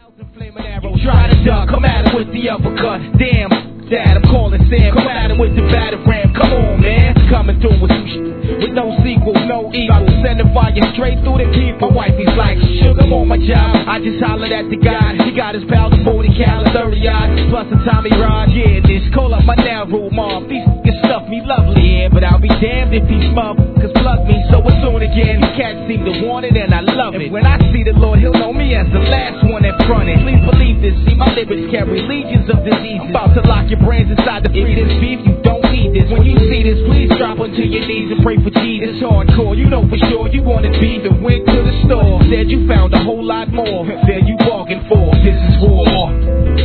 Flaming arrows, try to duck, come at him with the uppercut. Damn, Dad, I'm calling Sam, come at him with the battering. Come on, man, coming through with some shit with no sequel, no equal. Sending fire straight through the people. My wifey's like, sugar, I'm on my job. I just hollered at the guy. He got his pals of 40 cal, 30 odd, plus a Tommy Rod. Yeah, this call up my now room, mom. These niggas stuff me lovely, yeah, but I'll be damned if he smug. Cause plug me, so it's on again. These cats seem to want it, and I love it. When I see the Lord, he'll know me as the last one that fronted. Please believe this. See, my lyrics carry legions of diseases. I'm about to lock your brains inside the freezer. If this beef, you don't need this. When you see this, please drop onto your knees and pray for Jesus. It's hardcore, you know for sure. You wanted beef and went to the store. Said you found a whole lot more than you bargained for. This is war.